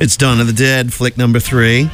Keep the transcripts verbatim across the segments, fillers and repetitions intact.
It's Dawn of the Dead, flick number three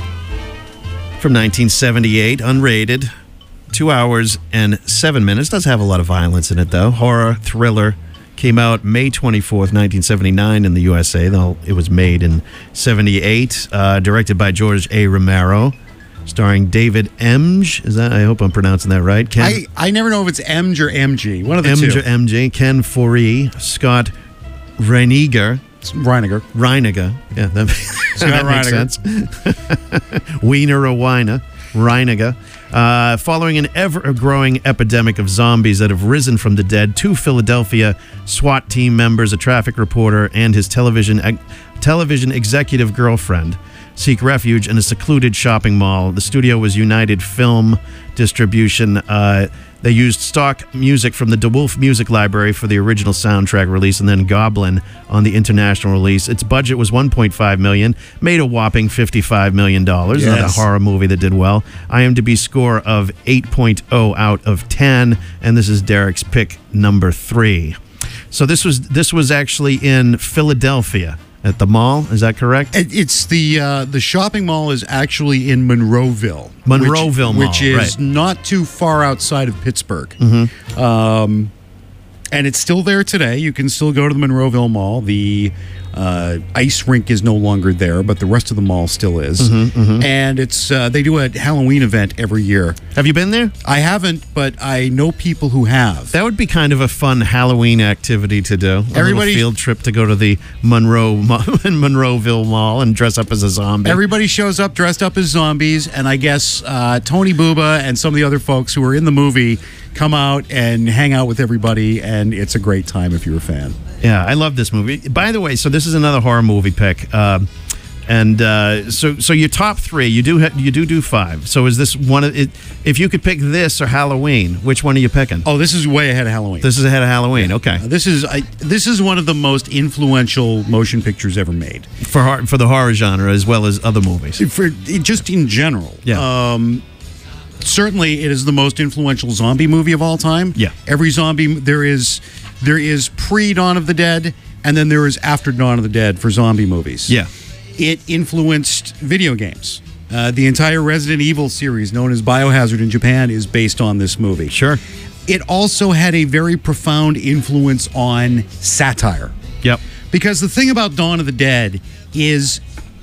from nineteen seventy-eight, unrated. Two hours and seven minutes. Does have a lot of violence in it, though. Horror, thriller. Came out May twenty-fourth, nineteen seventy-nine in the U S A, though it was made in seventy-eight. Uh, directed by George A. Romero. Starring David Emge. Is that? I hope I'm pronouncing that right. Ken, I, I never know if it's Emge or M G. One of the Emge two. or M G. Ken Foree. Scott Reiniger. Reiniger. Reiniger. Yeah, that, Scott that makes Reiniger. sense. Wiener or Weiner. Reiniger. Uh, following an ever-growing epidemic of zombies that have risen from the dead, two Philadelphia SWAT team members, a traffic reporter, and his television ex- television executive girlfriend seek refuge in a secluded shopping mall. The studio was United Film Distribution. Uh, they used stock music from the DeWolf Music Library for the original soundtrack release, and then Goblin on the international release. Its budget was one point five million dollars, made a whopping fifty-five million dollars. Yes. Another horror movie that did well. IMDb score of eight point oh out of ten, and this is Derek's pick number three. So this was this was actually in Philadelphia. At the mall, is that correct? It- It's the uh, the shopping mall is actually in Monroeville. Monroeville which, Mall, which is right. not too far outside of Pittsburgh. Mm-hmm. Um, and it's still there today. You can still go to the Monroeville Mall. The uh, ice rink is no longer there, but the rest of the mall still is. Mm-hmm, mm-hmm. And it's uh, they do a Halloween event every year. Have you been there? I haven't, but I know people who have. That would be kind of a fun Halloween activity to do. A Everybody- little field trip to go to the Monroe Monroeville Mall and dress up as a zombie. Everybody shows up dressed up as zombies, and I guess uh, Tony Booba and some of the other folks who were in the movie come out and hang out with everybody, and it's a great time if you're a fan. Yeah, I love this movie. By the way, so this is another horror movie pick, um, and uh, so so your top three, you do ha- you do do five. So is this one of it? If you could pick this or Halloween, which one are you picking? Oh, this is way ahead of Halloween. This is ahead of Halloween. Okay, Uh, this is I, this is one of the most influential motion pictures ever made. for hor- for the horror genre as well as other movies. For just in general. Yeah. Um, certainly, it is the most influential zombie movie of all time. Yeah. Every zombie there is there is pre Dawn of the Dead, and then there is after Dawn of the Dead for zombie movies. Yeah. It influenced video games. Uh, the entire Resident Evil series, known as Biohazard in Japan, is based on this movie. Sure. It also had a very profound influence on satire. Yep. Because the thing about Dawn of the Dead is,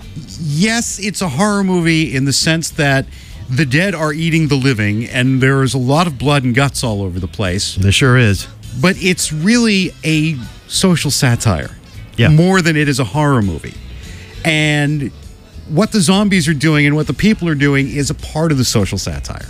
yes, it's a horror movie in the sense that the dead are eating the living, and there is a lot of blood and guts all over the place. There sure is. But it's really a social satire, Yeah. more than it is a horror movie. And what the zombies are doing and what the people are doing is a part of the social satire.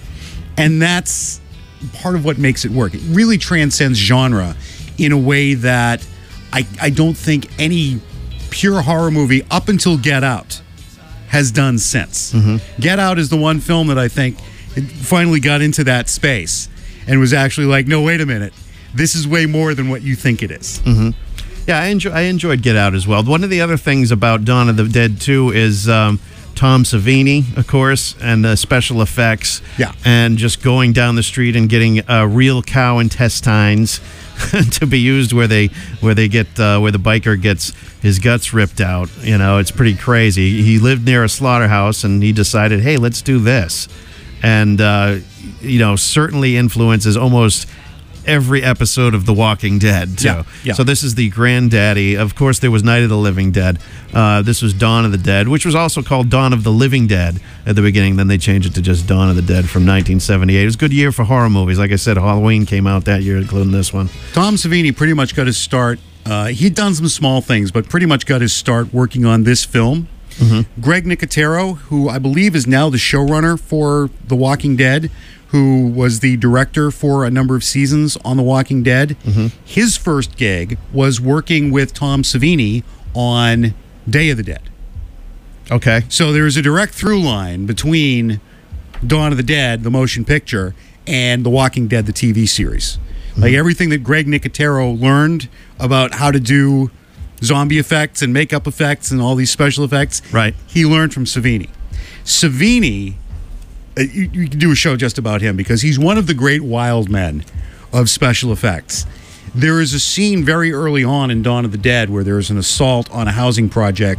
And that's part of what makes it work. It really transcends genre in a way that I, I don't think any pure horror movie up until Get Out has done since. Mm-hmm. Get Out is the one film that I think it finally got into that space and was actually like, no, wait a minute. This is way more than what you think it is. Mm-hmm. Yeah, I, enjoy, I enjoyed Get Out as well. One of the other things about Dawn of the Dead two is um, Tom Savini, of course, and uh, special effects. Yeah. And just going down the street and getting uh, real cow intestines to be used where they where they get uh, where the biker gets his guts ripped out. You know, it's pretty crazy. He lived near a slaughterhouse and he decided, hey, let's do this. And, uh, you know, certainly influences almost every episode of The Walking Dead, too. Yeah, yeah. So this is the granddaddy. Of course, there was Night of the Living Dead. Uh, this was Dawn of the Dead, which was also called Dawn of the Living Dead at the beginning. Then they changed it to just Dawn of the Dead from nineteen seventy-eight. It was a good year for horror movies. Like I said, Halloween came out that year, including this one. Tom Savini pretty much got his start. Uh, he'd done some small things, but pretty much got his start working on this film. Mm-hmm. Greg Nicotero, who I believe is now the showrunner for The Walking Dead, who was the director for a number of seasons on The Walking Dead, mm-hmm. his first gig was working with Tom Savini on Day of the Dead. Okay. So there's a direct through line between Dawn of the Dead, the motion picture, and The Walking Dead, the T V series. Mm-hmm. Like everything that Greg Nicotero learned about how to do zombie effects and makeup effects and all these special effects, Right. he learned from Savini. Savini, uh, you, you can do a show just about him because he's one of the great wild men of special effects. There is a scene very early on in Dawn of the Dead where there is an assault on a housing project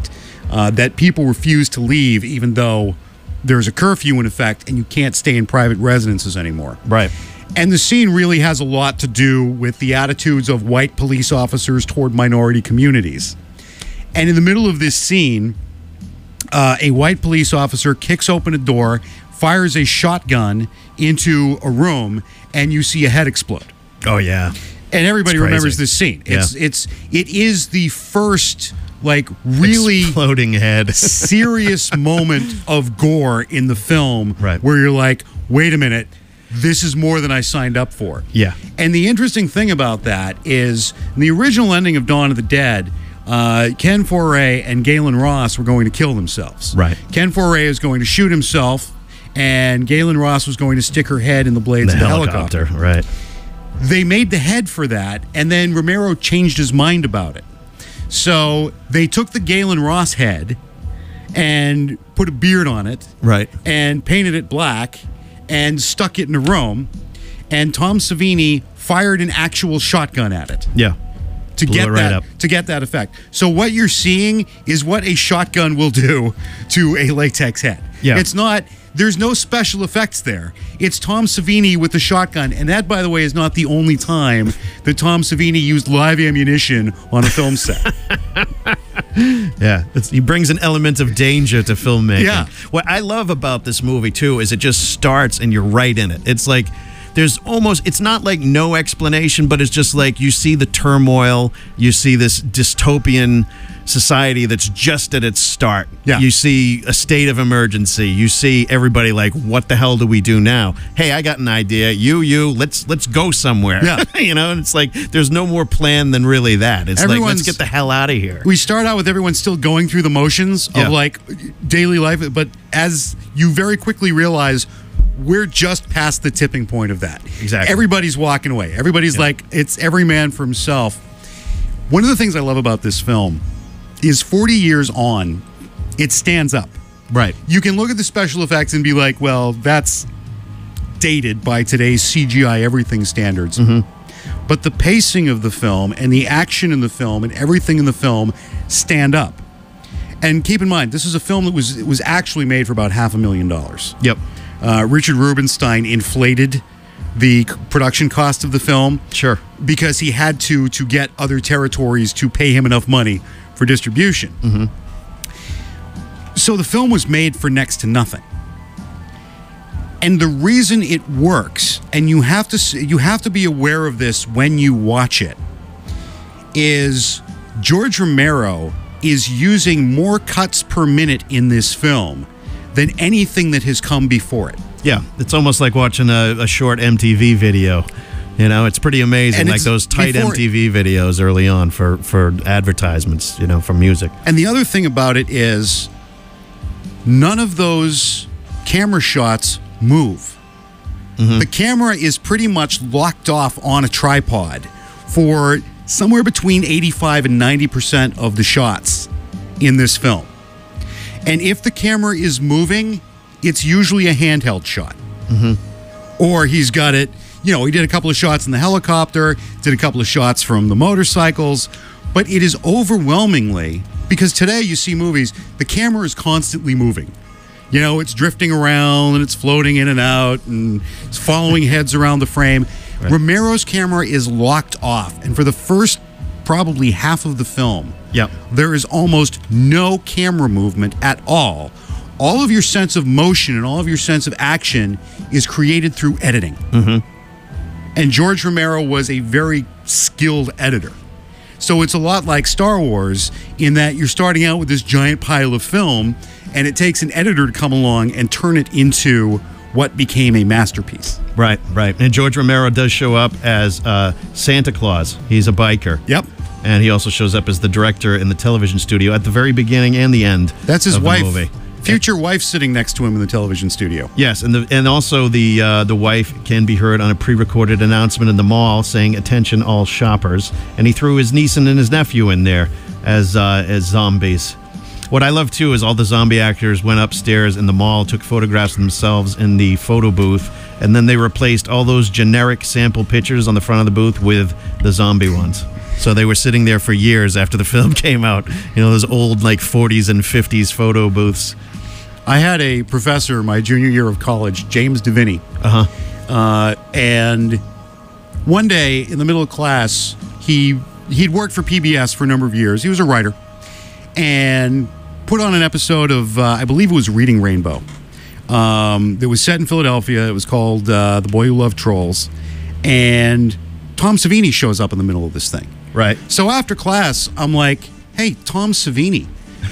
uh, that people refuse to leave even though there's a curfew in effect and you can't stay in private residences anymore. Right. And the scene really has a lot to do with the attitudes of white police officers toward minority communities. And in the middle of this scene, uh, a white police officer kicks open a door, fires a shotgun into a room, and you see a head explode. Oh, yeah. And everybody remembers this scene. It's Yeah. it's it is the first like really Exploding head. serious moment of gore in the film, Right. where you're like, wait a minute, this is more than I signed up for. Yeah. And the interesting thing about that is, in the original ending of Dawn of the Dead, uh, Ken Foray and Galen Ross were going to kill themselves. Right. Ken Foray is going to shoot himself, and Galen Ross was going to stick her head in the blades The of the helicopter. helicopter. Right. They made the head for that, and then Romero changed his mind about it. So they took the Galen Ross head and put a beard on it, Right. and painted it black and stuck it in a room, and Tom Savini fired an actual shotgun at it Yeah. to Blew get it right that up. to get that effect. So what you're seeing is what a shotgun will do to a latex head. Yeah. It's not there's no special effects there. It's Tom Savini with the shotgun, and that, by the way, is not the only time that Tom Savini used live ammunition on a film set. Yeah, it's, he brings an element of danger to filmmaking. Yeah. What I love about this movie too is it just starts and you're right in it. It's like there's almost it's not like no explanation, but it's just like you see the turmoil, you see this dystopian society that's just at its start. Yeah. You see a state of emergency. You see everybody like, what the hell do we do now? Hey, I got an idea. You, you, let's let's go somewhere. Yeah. You know, and it's like there's no more plan than really that. It's like Everyone's- let's get the hell out of here. We start out with everyone still going through the motions of Yeah. like daily life, but as you very quickly realize, we're just past the tipping point of that. Exactly. Everybody's walking away. Everybody's Yeah. like, it's every man for himself. One of the things I love about this film is forty years on, it stands up. Right. You can look at the special effects and be like, well, that's dated by today's C G I everything standards. Mm-hmm. But the pacing of the film and the action in the film and everything in the film stand up. And keep in mind, this is a film that was it was actually made for about half a million dollars. Yep. Uh, Richard Rubinstein inflated the c- production cost of the film Sure. because he had to to get other territories to pay him enough money for distribution. Mm-hmm. So the film was made for next to nothing. And the reason it works, and you have to s- you have to be aware of this when you watch it, is George Romero is using more cuts per minute in this film than anything that has come before it. Yeah, it's almost like watching a, a short M T V video. You know, it's pretty amazing, And like it's those tight before- M T V videos early on for, for advertisements, you know, for music. And the other thing about it is none of those camera shots move. The camera is pretty much locked off on a tripod for somewhere between eighty-five and ninety percent of the shots in this film. And if the camera is moving, it's usually a handheld shot. Or he's got it, you know, he did a couple of shots in the helicopter, did a couple of shots from the motorcycles, but it is overwhelmingly, because today you see movies, the camera is constantly moving. You know, it's drifting around and it's floating in and out and it's following heads around the frame. Right. Romero's camera is locked off. And for the first probably half of the film, Yep. there is almost no camera movement at all. All of your sense of motion and all of your sense of action is created through editing. Mm-hmm. And George Romero was a very skilled editor. So it's a lot like Star Wars in that you're starting out with this giant pile of film, and it takes an editor to come along and turn it into what became a masterpiece. Right, right. And George Romero does show up as uh, Santa Claus. He's a biker. Yep. And he also shows up as the director in the television studio at the very beginning and the end. That's his of wife. The movie. Future wife sitting next to him in the television studio. Yes, and the and also the uh, the wife can be heard on a pre-recorded announcement in the mall saying "Attention, all shoppers," and he threw his niece and his nephew in there as uh, as zombies. What I love too is all the zombie actors went upstairs in the mall, took photographs of themselves in the photo booth, and then they replaced all those generic sample pictures on the front of the booth with the zombie ones. So they were sitting there for years after the film came out. You know, those old like forties and fifties photo booths. I had a professor my junior year of college, James DeVinny. Uh-huh. Uh, and one day in the middle of class, he he'd worked for P B S for a number of years. He was a writer and put on an episode of, uh, I believe it was Reading Rainbow. Um, it was set in Philadelphia. It was called uh, The Boy Who Loved Trolls. And Tom Savini shows up in the middle of this thing. Right. So after class, I'm like, hey, Tom Savini.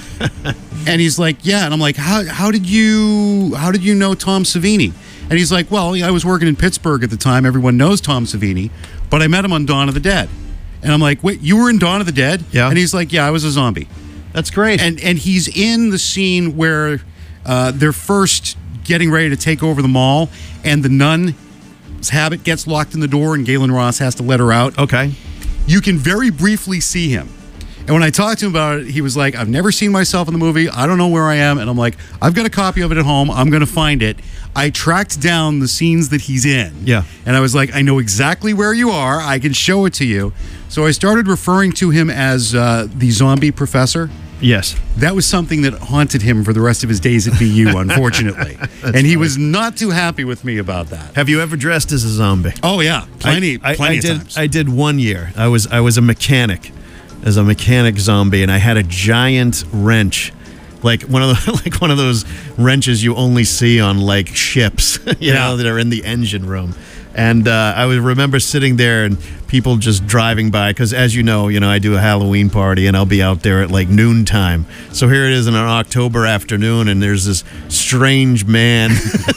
And he's like, yeah. And I'm like, how how did you how did you know Tom Savini? And he's like, well, I was working in Pittsburgh at the time. Everyone knows Tom Savini, but I met him on Dawn of the Dead. And I'm like, wait, you were in Dawn of the Dead? Yeah. And he's like, yeah, I was a zombie. That's great. And and he's in the scene where uh, they're first getting ready to take over the mall, and the nun's habit gets locked in the door, and Galen Ross has to let her out. Okay. You can very briefly see him. And when I talked to him about it, he was like, I've never seen myself in the movie. I don't know where I am. And I'm like, I've got a copy of it at home. I'm going to find it. I tracked down the scenes that he's in. Yeah. And I was like, I know exactly where you are. I can show it to you. So I started referring to him as uh, the zombie professor. Yes. That was something that haunted him for the rest of his days at B U, unfortunately. And he funny. was not too happy with me about that. Have you ever dressed as a zombie? Oh, yeah. Plenty, I, I, plenty I of did, times. I did one year. I was I was a mechanic, as a mechanic zombie, and I had a giant wrench, like one of the, like one of those wrenches you only see on like ships, you Yeah. know, that are in the engine room. And uh, I would remember sitting there and people just driving by, because as you know, you know, I do a Halloween party and I'll be out there at like noontime. So here it is in an October afternoon, and there's this strange man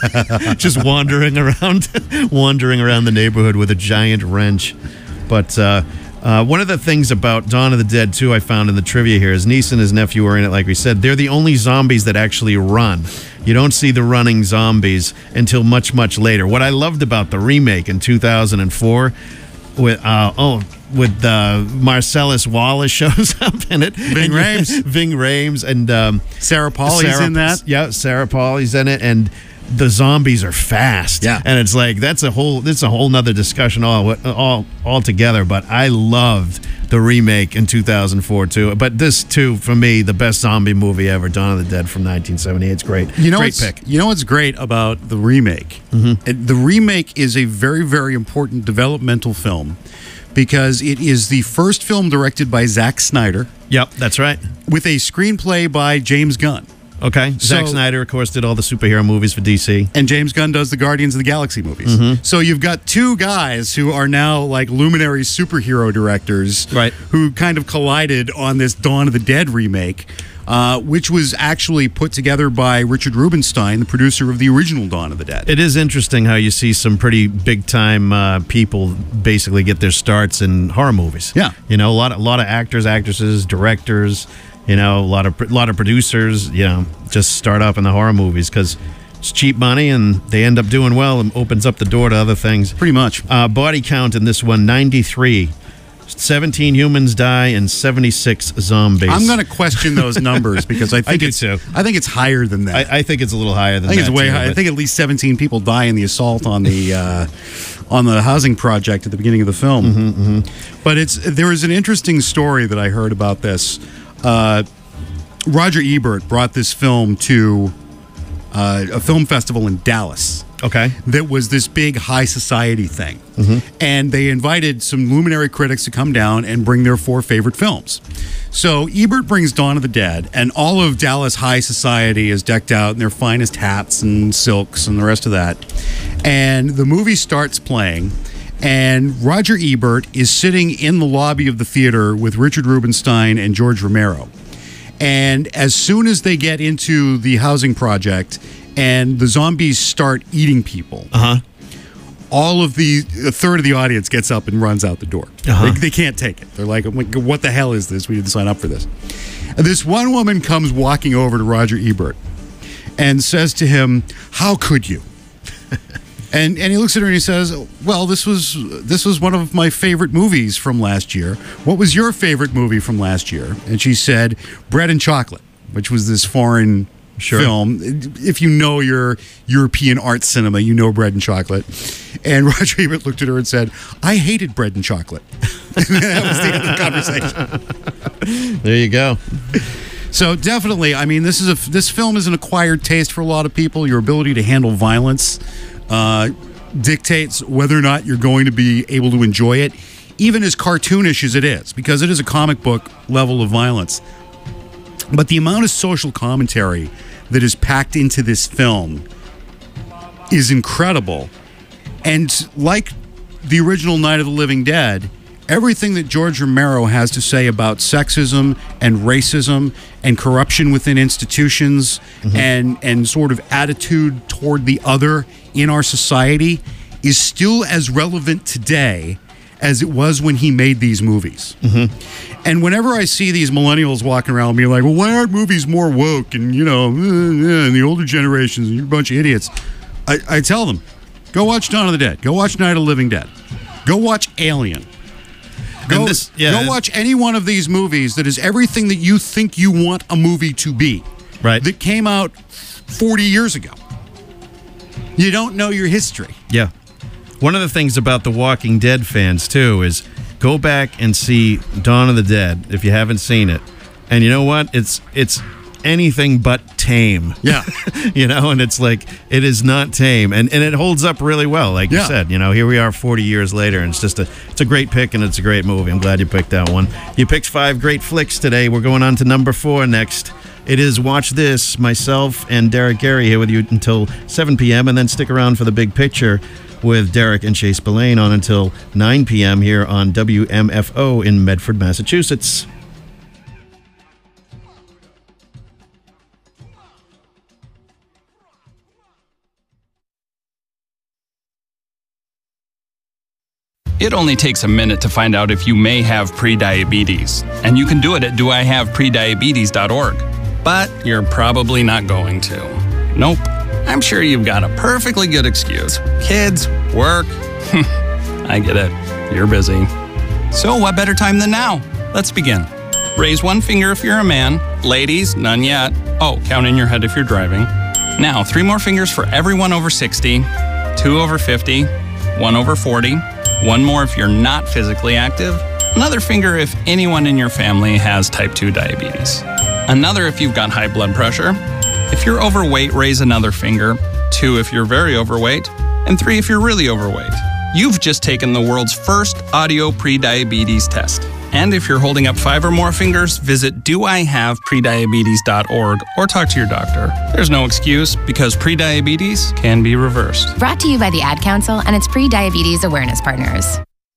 just wandering around, wandering around the neighborhood with a giant wrench. But uh, uh, one of the things about Dawn of the Dead, too, I found in the trivia here, is niece and his nephew are in it, like we said. They're the only zombies that actually run. You don't see the running zombies until much, much later. What I loved about the remake in two thousand four, with uh, oh, with uh, Marcellus Wallace shows up in it. Ving and, Rhames. Ving Rhames. And um, Sarah Pauli's Sarah, in that. Yeah, Sarah Pauli's in it. And the zombies are fast. Yeah. And it's like, that's a whole, that's a whole nother discussion all, all, all together. But I loved the remake in two thousand four, too. But this, too, for me, the best zombie movie ever, Dawn of the Dead from nineteen seventy-eight. It's great. You know great what's, pick. You know what's great about the remake? Mm-hmm. It- the remake is a very, very important developmental film because it is the first film directed by Zack Snyder Yep, that's right. with a screenplay by James Gunn. Okay. Zack So- Snyder, of course, did all the superhero movies for D C. And James Gunn does the Guardians of the Galaxy movies. Mm-hmm. So you've got two guys who are now like luminary superhero directors, Right. who kind of collided on this Dawn of the Dead remake, uh, which was actually put together by Richard Rubinstein, the producer of the original Dawn of the Dead. It is interesting how you see some pretty big-time uh, people basically get their starts in horror movies. Yeah. You know, a lot, a lot of actors, actresses, directors, you know, a lot of, a lot of producers, you know, just start up in the horror movies because it's cheap money and they end up doing well and opens up the door to other things. Pretty much. Uh, body count in this one, ninety-three. seventeen humans die and seventy-six zombies. I'm going to question those numbers because I think I do it's too. I think it's higher than that. I, I think it's a little higher than I think that. it's way too, higher. I but- think at least seventeen people die in the assault on the uh, on the housing project at the beginning of the film. Mm-hmm, But it's there is an interesting story that I heard about this. Uh, Roger Ebert brought this film to uh, a film festival in Dallas. Okay. That was this big high society thing. Mm-hmm. And they invited some luminary critics to come down and bring their four favorite films. So Ebert brings Dawn of the Dead, and all of Dallas high society is decked out in their finest hats and silks and the rest of that. And the movie starts playing, and Roger Ebert is sitting in the lobby of the theater with Richard Rubinstein and George Romero. And as soon as they get into the housing project and the zombies start eating people, Uh-huh. all of the a third of the audience gets up and runs out the door. Uh-huh. They, they can't take it. They're like, what the hell is this? We didn't sign up for this. And this one woman comes walking over to Roger Ebert and says to him, "How could you?" And and he looks at her and he says, "Well, this was this was one of my favorite movies from last year. What was your favorite movie from last year?" And she said, "Bread and Chocolate," which was this foreign Sure. film. If you know your European art cinema, you know Bread and Chocolate. And Roger Ebert looked at her and said, "I hated Bread and Chocolate." That was the end of the conversation. There you go. So definitely, I mean, this is a this film is an acquired taste for a lot of people. Your ability to handle violence uh, dictates whether or not you're going to be able to enjoy it, even as cartoonish as it is, because it is a comic book level of violence. But the amount of social commentary that is packed into this film is incredible. And like the original Night of the Living Dead, everything that George Romero has to say about sexism and racism and corruption within institutions mm-hmm. and, and sort of attitude toward the other in our society is still as relevant today as it was when he made these movies. Mm-hmm. And whenever I see these millennials walking around being like, well, why aren't movies more woke? And, you know, and the older generations, and you're a bunch of idiots. I, I tell them, go watch Dawn of the Dead. Go watch Night of the Living Dead. Go watch Alien. Go, this, yeah, go watch any one of these movies that is everything that you think you want a movie to be. Right. That came out forty years ago. You don't know your history. Yeah. One of the things about the Walking Dead fans, too, is go back and see Dawn of the Dead if you haven't seen it. And you know what? It's it's anything but tame. Yeah. You know, and it's like, it is not tame. And and it holds up really well, like yeah. you said. You know, here we are forty years later, and it's just a, it's a great pick, and it's a great movie. I'm glad you picked that one. You picked five great flicks today. We're going on to number four next. It is Watch This, myself and Derek Gary here with you until seven p.m., and then stick around for the big picture with Derek and Chase Spillane on until nine p.m. here on W M F O in Medford, Massachusetts. It only takes a minute to find out if you may have prediabetes, and you can do it at do I have prediabetes dot org. But you're probably not going to. Nope. I'm sure you've got a perfectly good excuse. Kids, work. I get it. You're busy. So what better time than now? Let's begin. Raise one finger if you're a man. Ladies, none yet. Oh, count in your head if you're driving. Now, three more fingers for everyone over sixty, two over fifty, one over forty, one more if you're not physically active, another finger if anyone in your family has type two diabetes, another if you've got high blood pressure. If you're overweight, raise another finger, two if you're very overweight, and three if you're really overweight. You've just taken the world's first audio prediabetes test. And if you're holding up five or more fingers, visit do I have prediabetes dot org or talk to your doctor. There's no excuse, because prediabetes can be reversed. Brought to you by the Ad Council and its pre-diabetes awareness partners.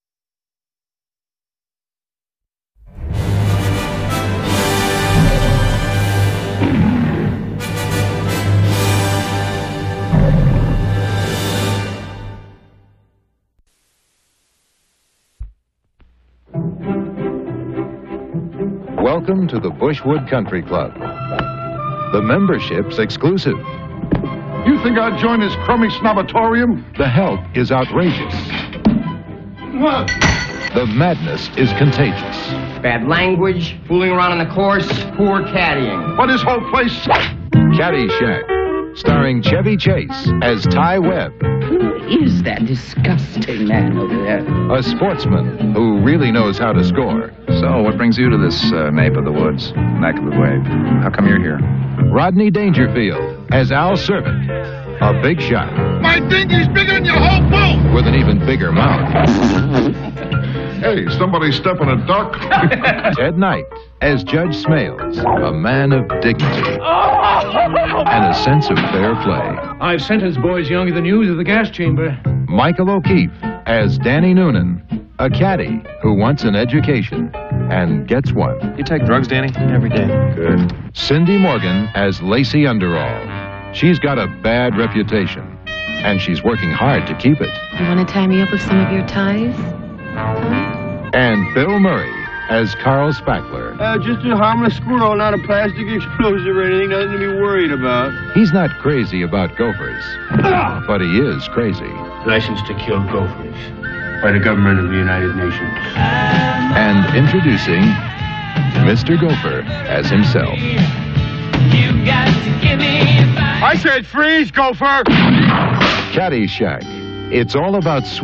Welcome to the Bushwood Country Club. The membership's exclusive. You think I'd join this crummy snobatorium? The help is outrageous. What? The madness is contagious. Bad language, fooling around on the course, poor caddying. What, this whole place? Caddyshack, starring Chevy Chase as Ty Webb. Who is that disgusting man over there? A sportsman who really knows how to score. So, what brings you to this uh, nape of the woods, neck of the wave? How come you're here? Rodney Dangerfield as Al Servant, a big shot. My dinghy's bigger than your whole boat! With an even bigger mouth. Hey, somebody step on a duck? Ted Knight as Judge Smales, a man of dignity and a sense of fair play. I've sentenced boys younger than you to the gas chamber. Michael O'Keefe as Danny Noonan, a caddy who wants an education and gets one. You take drugs, Danny? Every day. Good. Cindy Morgan as Lacey Underall. She's got a bad reputation, and she's working hard to keep it. You want to tie me up with some of your ties? Huh? And Bill Murray as Carl Spackler. Uh, just a harmless squirrel, not a plastic explosive or anything, nothing to be worried about. He's not crazy about gophers, but he is crazy. License to kill gophers by the government of the United Nations. And introducing Mister Gopher as himself. You got to give me I said freeze, gopher! Caddyshack. It's all about swinging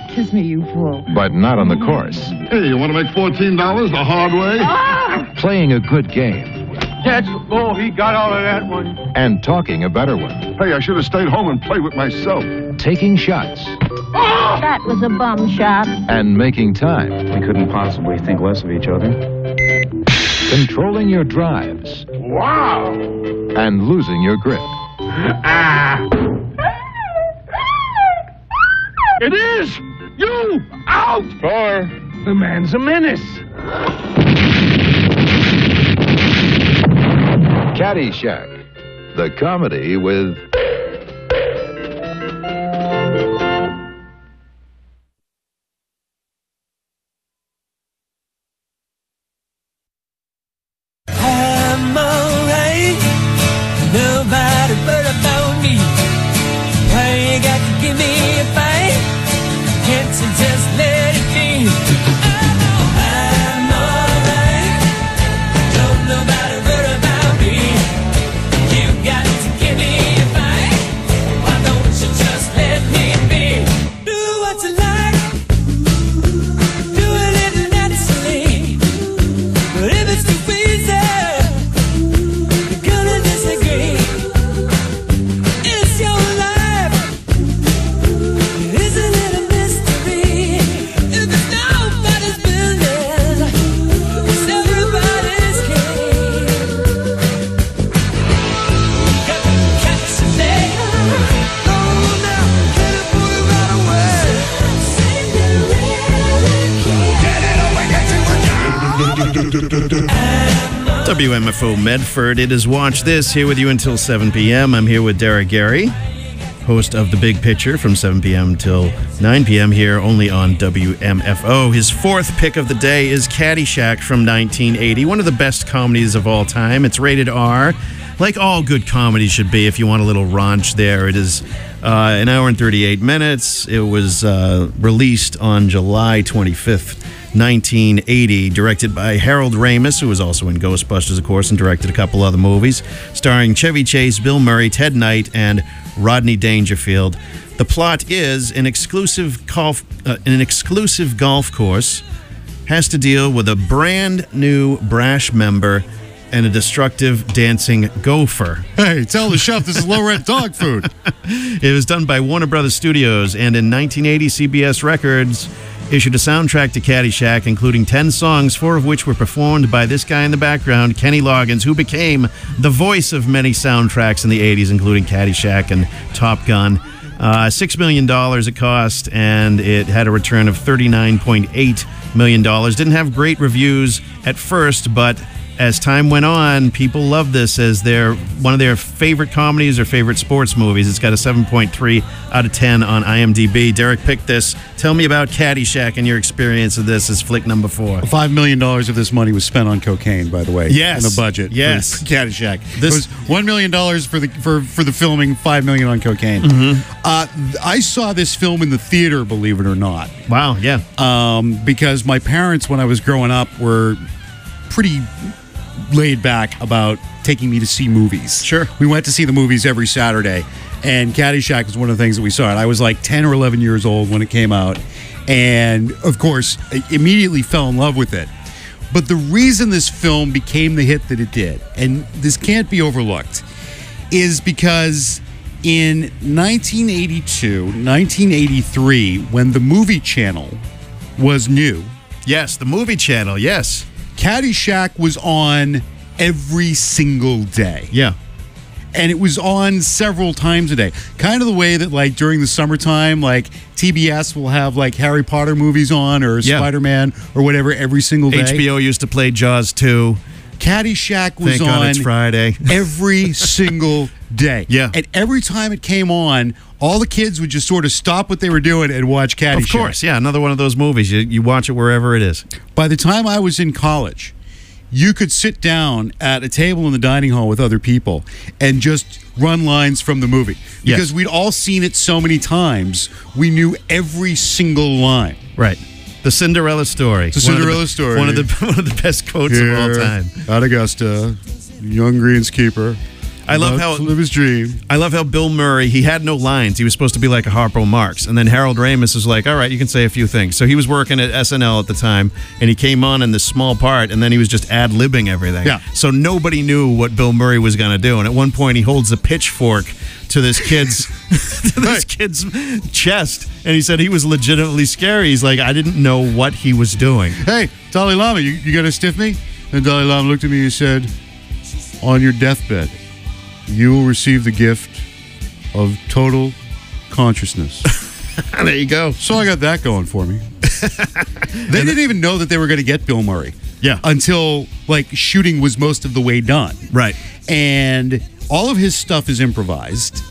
Kiss me, you fool. But not on the course. Hey, you want to make fourteen dollars the hard way? Ah! Playing a good game. That's the ball. He got all of that one. And talking a better one. Hey, I should have stayed home and played with myself. Taking shots. Ah! That was a bum shot. And making time. We couldn't possibly think less of each other. Controlling your drives. Wow. And losing your grip. Ah. It is! You! Out! Score. The man's a menace. Caddyshack. The comedy with... I'm alright. Nobody but about me. Why you got to give me a fight? Can't you just let it be? I'm alright. Don't nobody but about me. You got to give me a fight. Why don't you just let me be? Do what you like. Do it if it's naturally. But if it's too easy, you're gonna disagree. It's your life. Isn't it a mystery? If it's nobody's business, it's everybody's game. Got to catch a day. Oh, now, get it, put it right away. Get it away, W M F O Medford. It is Watch This, here with you until seven p.m. I'm here with Derek Gary, host of The Big Picture from seven p.m. till nine p.m. here only on W M F O. His fourth pick of the day is Caddyshack from nineteen eighty, one of the best comedies of all time. It's rated R, like all good comedies should be if you want a little raunch there. It is uh, an hour and thirty-eight minutes. It was uh, released on July twenty-fifth, nineteen eighty, directed by Harold Ramis, who was also in Ghostbusters, of course, and directed a couple other movies, starring Chevy Chase, Bill Murray, Ted Knight, and Rodney Dangerfield. The plot is an exclusive golf, uh, an exclusive golf course has to deal with a brand new brash member and a destructive dancing gopher. Hey, tell the chef this is low-rent dog food. It was done by Warner Brothers Studios, and in nineteen eighty, C B S Records issued a soundtrack to Caddyshack, including ten songs, four of which were performed by this guy in the background, Kenny Loggins, who became the voice of many soundtracks in the eighties, including Caddyshack and Top Gun. Uh, Six million dollars it cost, and it had a return of thirty-nine point eight million dollars. Didn't have great reviews at first, but as time went on, people loved this as their one of their favorite comedies or favorite sports movies. It's got a seven point three out of ten on I M D B. Derek picked this. Tell me about Caddyshack and your experience of this as flick number four. Five million dollars of this money was spent on cocaine, by the way. Yes. In the budget. Yes. For Caddyshack. This- it was one million dollars for the for, for the filming, five million dollars on cocaine. Mm-hmm. Uh, I saw this film in the theater, believe it or not. Wow, yeah. Um, because my parents, when I was growing up, were pretty laid back about taking me to see movies. Sure. We went to see the movies every Saturday, and Caddyshack was one of the things that we saw. And I was like ten or eleven years old when it came out, and of course, I immediately fell in love with it. But the reason this film became the hit that it did, and this can't be overlooked, is because in nineteen eighty-two, nineteen eighty-three, when the Movie Channel was new. Yes, the Movie Channel, yes. Caddyshack was on every single day. Yeah. And it was on several times a day. Kind of the way that, like, during the summertime, like, T B S will have, like, Harry Potter movies on or Yeah. Spider-Man or whatever every single day. H B O used to play Jaws two. Caddyshack was Thank God on it's Friday. every single day. Yeah. And every time it came on, all the kids would just sort of stop what they were doing and watch Caddyshack. Of course, yeah. Another one of those movies. You, you watch it wherever it is. By the time I was in college, you could sit down at a table in the dining hall with other people and just run lines from the movie. Because Yes. we'd all seen it so many times, we knew every single line. Right. The Cinderella story. The One of Cinderella story. One of the one of the best quotes of all time. At Augusta, young greenskeeper. I love About how to live his dream. I love how Bill Murray, he had no lines. He was supposed to be like a Harpo Marx. And then Harold Ramis is like, all right, you can say a few things. So he was working at S N L at the time, and he came on in this small part, and then he was just ad-libbing everything. Yeah. So nobody knew what Bill Murray was going to do. And at one point, he holds a pitchfork to this kid's to this kid's chest, and he said he was legitimately scary. He's like, I didn't know what he was doing. Hey, Dalai Lama, you, you going to stiff me? And Dalai Lama looked at me and said, on your deathbed, you will receive the gift of total consciousness. There you go. So I got that going for me. They didn't even know that they were going to get Bill Murray. Yeah. Until, like, shooting was most of the way done. Right. And all of his stuff is improvised.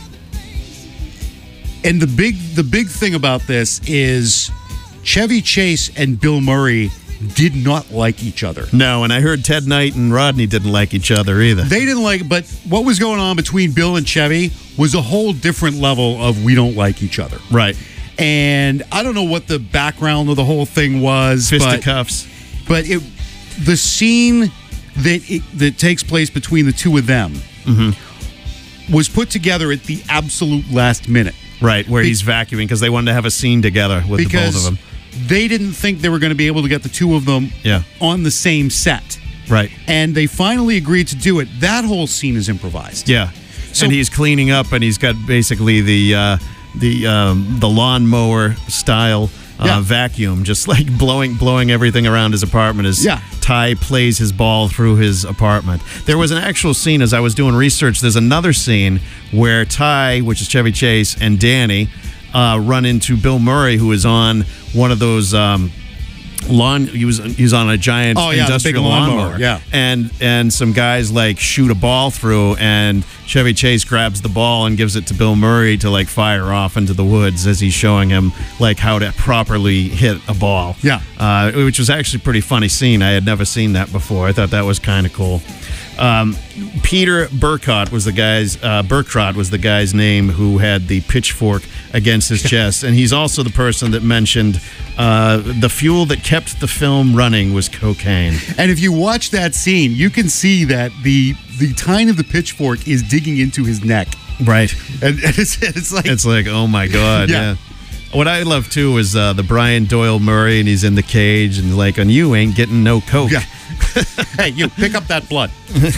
And the big the big thing about this is Chevy Chase and Bill Murray did not like each other. No, and I heard Ted Knight and Rodney didn't like each other either. They didn't like, but what was going on between Bill and Chevy was a whole different level of we don't like each other. Right. And I don't know what the background of the whole thing was. Fisticuffs. But, but it, the scene that it, that takes place between the two of them mm-hmm. was put together at the absolute last minute. Right, where Be- he's vacuuming because they wanted to have a scene together with because the both of them. They didn't think they were going to be able to get the two of them yeah. on the same set. Right. And they finally agreed to do it. That whole scene is improvised. Yeah. So, and he's cleaning up, and he's got basically the uh, the um, the lawnmower style uh, Yeah. vacuum, just like blowing blowing everything around his apartment as Yeah. Ty plays his ball through his apartment. There was an actual scene as I was doing research. There's another scene where Ty, which is Chevy Chase, and Danny uh, run into Bill Murray, who is on one of those. Um, Lawn. He was he was on a giant Oh, yeah, the big industrial lawnmower, lawnmower. yeah. and and some guys like shoot a ball through, and Chevy Chase grabs the ball and gives it to Bill Murray to like fire off into the woods as he's showing him like how to properly hit a ball. Yeah. uh, which was actually a pretty funny scene. I had never seen that before. I thought that was kind of cool. Um, Peter Burkott was the guy's uh, Burkrot was the guy's name who had the pitchfork against his chest, and he's also the person that mentioned uh, the fuel that kept the film running was cocaine. And if you watch that scene, you can see that the the tine of the pitchfork is digging into his neck. Right, and, and it's, it's like it's like oh my god, yeah. Yeah. What I love too is uh, the Brian Doyle Murray, and he's in the cage, and like, and you ain't getting no coke. Yeah. Hey, you pick up that blood.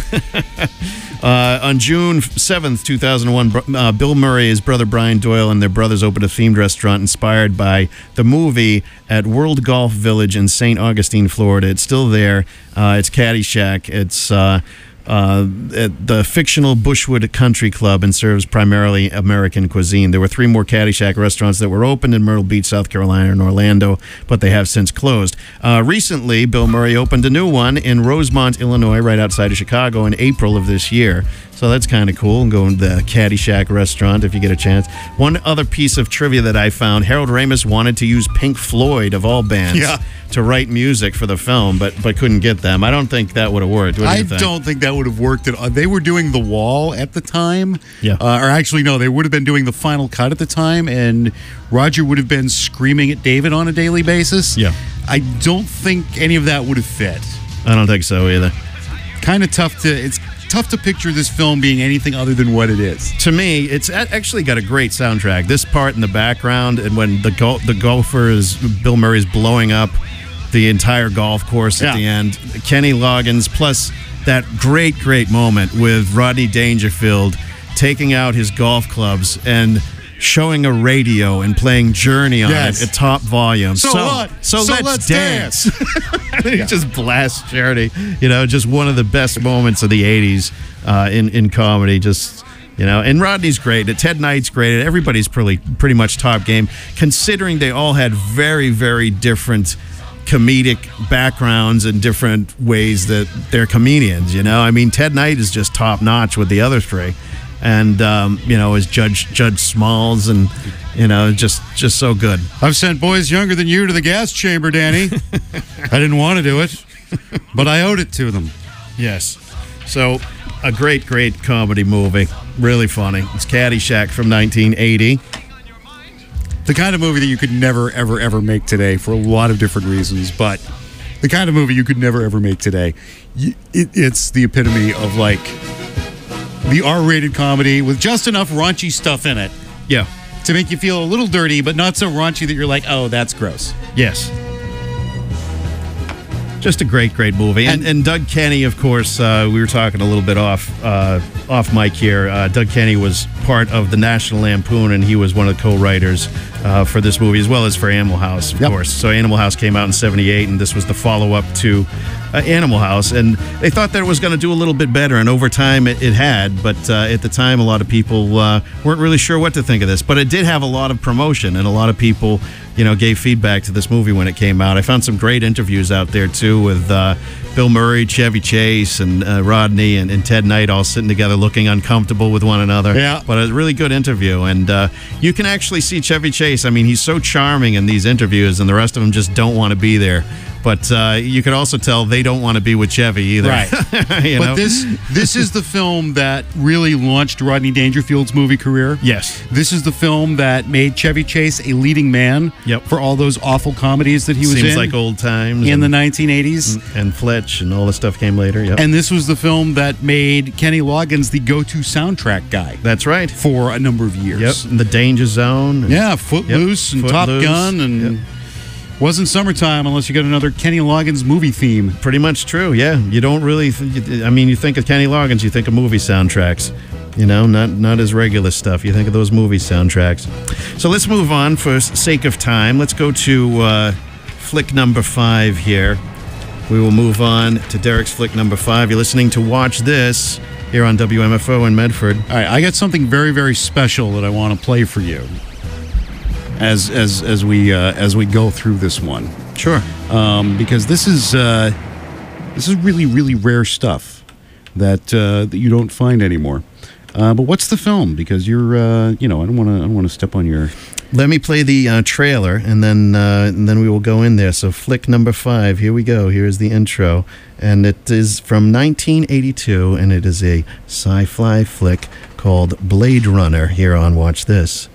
uh, on June seventh, two thousand one, uh, Bill Murray, his brother Brian Doyle, and their brothers opened a themed restaurant inspired by the movie at World Golf Village in Saint Augustine, Florida. It's still there. Uh, it's Caddyshack. It's uh, uh, at the fictional Bushwood Country Club and serves primarily American cuisine. There were three more Caddyshack restaurants that were opened in Myrtle Beach, South Carolina, and Orlando, but they have since closed. Uh, recently, Bill Murray opened a new one in Rosemont, Illinois, right outside of Chicago, in April of this year. So that's kind of cool. Go to the Caddyshack restaurant if you get a chance. One other piece of trivia that I found, Harold Ramis wanted to use Pink Floyd, of all bands, Yeah. to write music for the film, but but couldn't get them. I don't think that would have worked. What do I you think? don't think that would have worked at all. They were doing The Wall at the time. Yeah. Uh, or actually, no, they would have been doing the final cut at the time, and Roger would have been screaming at David on a daily basis. Yeah. I don't think any of that would have fit. I don't think so either. Kind of tough to, it's tough to picture this film being anything other than what it is. To me, it's a- actually got a great soundtrack. This part in the background, and when the gol- the golfer is Bill Murray's blowing up the entire golf course at Yeah. the end. Kenny Loggins, plus that great, great moment with Rodney Dangerfield taking out his golf clubs and showing a radio and playing Journey on Yes. it at top volume. So what? So, So let's, let's dance. dance. He just blasts Journey. You know, just one of the best moments of the eighties uh, in in comedy. Just. You know, and Rodney's great. Ted Knight's great. Everybody's pretty pretty much top game, considering they all had very, very different comedic backgrounds and different ways that they're comedians. You know, I mean, Ted Knight is just top notch with the other three, and um, you know, as Judge Judge Smalls, and you know, just just so good. I've sent boys younger than you to the gas chamber, Danny. I didn't want to do it, but I owed it to them. Yes. So, a great, great comedy movie. Really funny. It's Caddyshack from nineteen eighty. The kind of movie that you could never, ever, ever make today for a lot of different reasons, but the kind of movie you could never, ever make today. Y- It, it's the epitome of, like, the R-rated comedy with just enough raunchy stuff in it. Yeah. To make you feel a little dirty, but not so raunchy that you're like, oh, that's gross. Yes. Just a great, great movie. And, and Doug Kenny, of course, uh, we were talking a little bit off uh, off mic here. Uh, Doug Kenny was part of the National Lampoon, and he was one of the co-writers uh, for this movie, as well as for Animal House, of Yep. course. So Animal House came out in seventy-eight, and this was the follow-up to uh, Animal House. And they thought that it was going to do a little bit better, and over time it, it had. But uh, at the time, a lot of people uh, weren't really sure what to think of this. But it did have a lot of promotion, and a lot of people, you know, gave feedback to this movie when it came out. I found some great interviews out there, too, with uh, Bill Murray, Chevy Chase, and uh, Rodney, and, and Ted Knight all sitting together looking uncomfortable with one another. Yeah. But a really good interview. And uh, you can actually see Chevy Chase. I mean, he's so charming in these interviews, and the rest of them just don't want to be there. But uh, you can also tell they don't want to be with Chevy either. Right. you but know? this this is the film that really launched Rodney Dangerfield's movie career. Yes. This is the film that made Chevy Chase a leading man Yep. for all those awful comedies that he was Seems in like Old Times. in and, the nineteen eighties. and Fletch and all the stuff came later. Yep. And this was the film that made Kenny Loggins the go-to soundtrack guy That's right. for a number of years. Yep. And the Danger Zone. and- Yeah, Footloose Yep, and Top Footloose. Gun and Yep. wasn't summertime unless you got another Kenny Loggins movie theme. Pretty much true, yeah. You don't really, th- I mean, you think of Kenny Loggins, you think of movie soundtracks. You know, not not his regular stuff. You think of those movie soundtracks. So let's move on for s- sake of time. Let's go to uh, flick number five here. We will move on to Derek's flick number five. You're listening to Watch This here on W M F O in Medford. All right, I got something very, very special that I want to play for you as as as we uh, as we go through this one. Sure. Um, because this is uh, this is really, really rare stuff that uh, that you don't find anymore. Uh, but what's the film? Because you're, uh, you know, I don't want to, I don't want to step on your. Let me play the uh, trailer, and then uh, and then we will go in there. So flick number five, here we go. Here is the intro, and it is from nineteen eighty-two, and it is a sci-fi flick called Blade Runner. Here on Watch This.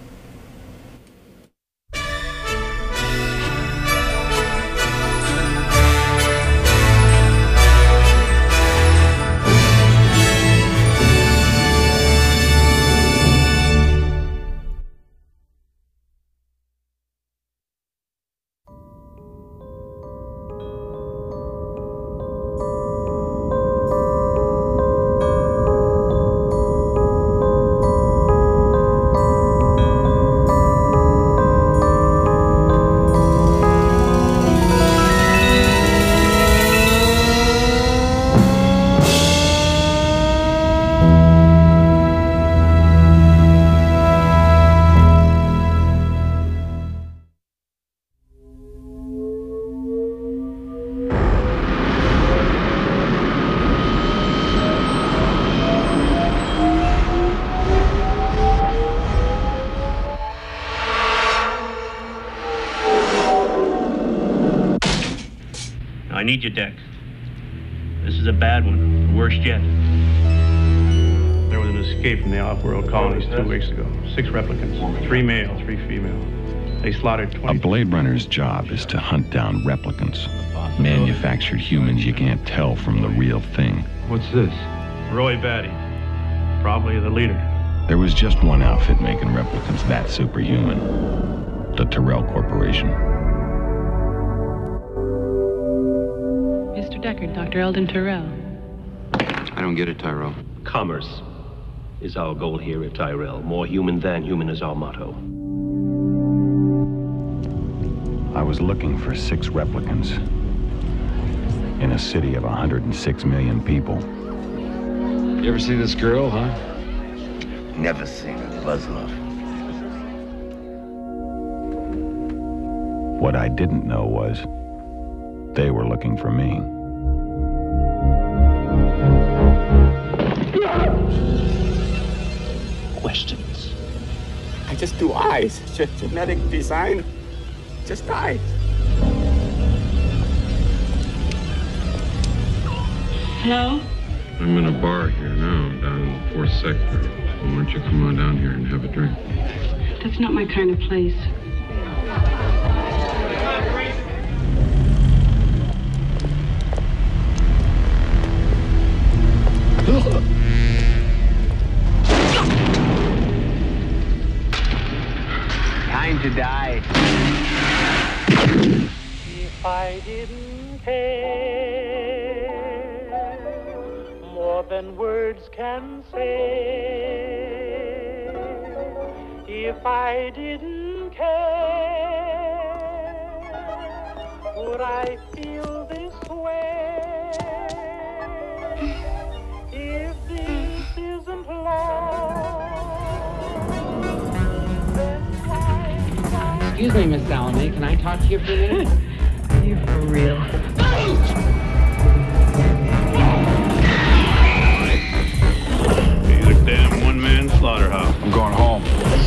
I need your deck. This is a bad one, the worst yet. There was an escape from the off-world colonies two weeks ago. Six replicants, three male, three female. They slaughtered twenty. A Blade Runner's job is to hunt down replicants. Manufactured humans you can't tell from the real thing. What's this? Roy Batty, probably the leader. There was just one outfit making replicants that superhuman. The Tyrell Corporation. Mister Deckard, Doctor Eldon Tyrell. I don't get it, Tyrell. Commerce is our goal here at Tyrell. More human than human is our motto. I was looking for six replicants in a city of one hundred six million people. You ever see this girl, huh? Never seen a Buzzlove. What I didn't know was they were looking for me. Questions. I just do eyes. Just genetic design. Just eyes. Hello? I'm in a bar here now. I'm down in the fourth sector. Why don't you come on down here and have a drink? That's not my kind of place. If I didn't care more than words can say, if I didn't care, would I feel this way? If this isn't love, then why? Excuse me, Miss Salome, can I talk to you for a minute? Are you for real? He's a damn one-man slaughterhouse. I'm going home.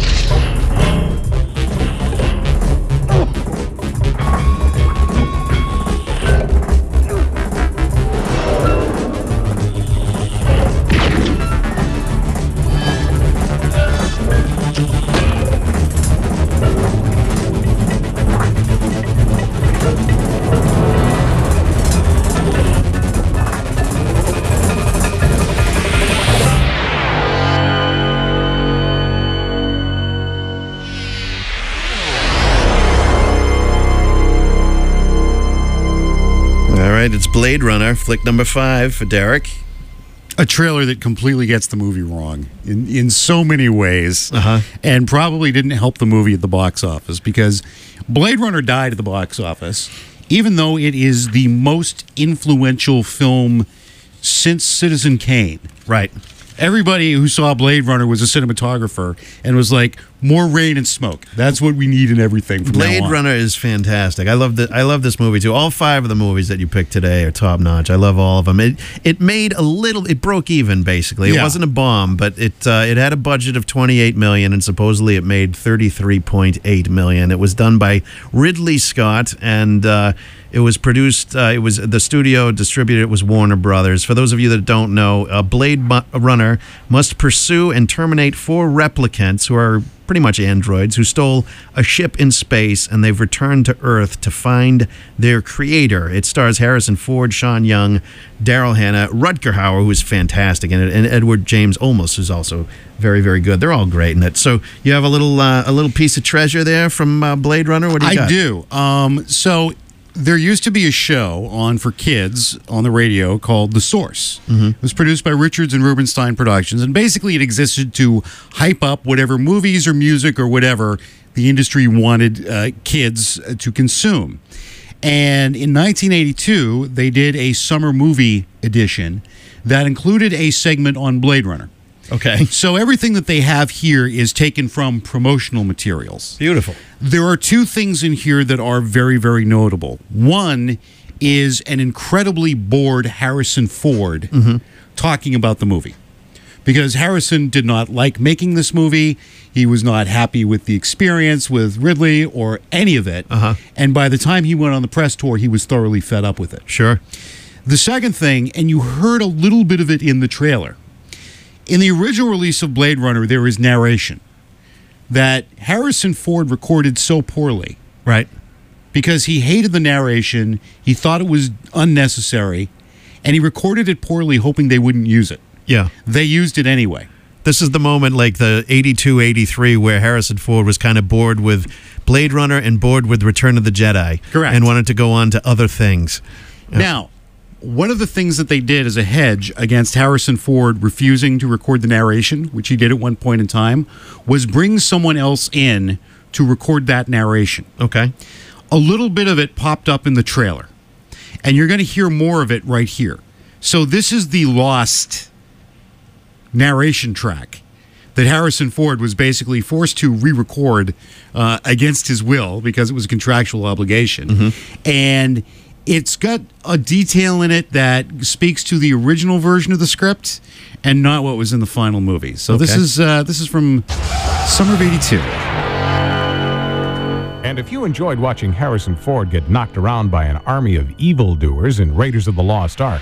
It's Blade Runner, flick number five for Derek. A trailer that completely gets the movie wrong in, in so many ways, uh-huh. and probably didn't help the movie at the box office, because Blade Runner died at the box office, even though it is the most influential film since Citizen Kane. Right. Everybody who saw Blade Runner was a cinematographer and was like, more rain and smoke. That's what we need in everything from Blade now on. Runner is fantastic. I love the, I love this movie too. All five of the movies that you picked today are top notch. I love all of them. It it made a little. It broke even basically. It Yeah. wasn't a bomb, but it uh, it had a budget of twenty-eight million dollars and supposedly it made thirty-three point eight million dollars. It was done by Ridley Scott and. Uh, It was produced, uh, it was the studio distributed, it was Warner Brothers. For those of you that don't know, a Blade mu- Runner must pursue and terminate four replicants who are pretty much androids who stole a ship in space and they've returned to Earth to find their creator. It stars Harrison Ford, Sean Young, Daryl Hannah, Rutger Hauer, who is fantastic in it, and Edward James Olmos, who's also very, very good. They're all great in it. So you have a little uh, a little piece of treasure there from uh, Blade Runner? What do you I got? do. Um, so... There used to be a show on for kids on the radio called The Source. Mm-hmm. It was produced by Richards and Rubenstein Productions, and basically it existed to hype up whatever movies or music or whatever the industry wanted uh, kids to consume. And in nineteen eighty-two, they did a summer movie edition that included a segment on Blade Runner. Okay. So everything that they have here is taken from promotional materials. Beautiful. There are two things in here that are very, very notable. One is an incredibly bored Harrison Ford mm-hmm. talking about the movie. Because Harrison did not like making this movie. He was not happy with the experience with Ridley or any of it. Uh-huh. And by the time he went on the press tour, he was thoroughly fed up with it. Sure. The second thing, and you heard a little bit of it in the trailer, in the original release of Blade Runner, there is narration that Harrison Ford recorded so poorly. Right. Because he hated the narration, he thought it was unnecessary, and he recorded it poorly hoping they wouldn't use it. Yeah. They used it anyway. This is the moment like the eighty-two, eighty-three where Harrison Ford was kind of bored with Blade Runner and bored with Return of the Jedi. Correct. And wanted to go on to other things. Yeah. Now, one of the things that they did as a hedge against Harrison Ford refusing to record the narration, which he did at one point in time, was bring someone else in to record that narration. Okay. A little bit of it popped up in the trailer, and you're going to hear more of it right here. So this is the lost narration track that Harrison Ford was basically forced to re-record uh, against his will because it was a contractual obligation. Mm-hmm. And it's got a detail in it that speaks to the original version of the script and not what was in the final movie. So Okay. this is uh, this is from summer of eighty-two. And if you enjoyed watching Harrison Ford get knocked around by an army of evildoers in Raiders of the Lost Ark,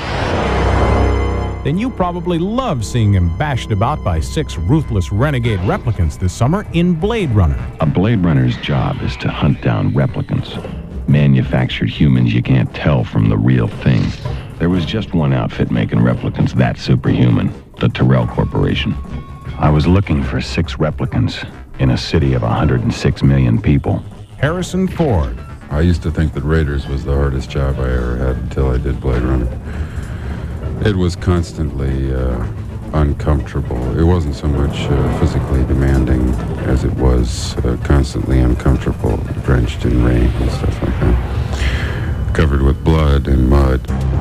then you probably love seeing him bashed about by six ruthless renegade replicants this summer in Blade Runner. A Blade Runner's job is to hunt down replicants. Manufactured humans you can't tell from the real thing. There was just one outfit making replicants that superhuman, the Tyrell Corporation. I was looking for six replicants in a city of one hundred six million people. Harrison Ford, I used to think that Raiders was the hardest job I ever had until I did Blade Runner. It was constantly uh, uncomfortable. It wasn't so much uh, physically demanding as it was uh, constantly uncomfortable, drenched in rain and stuff like that, covered with blood and mud.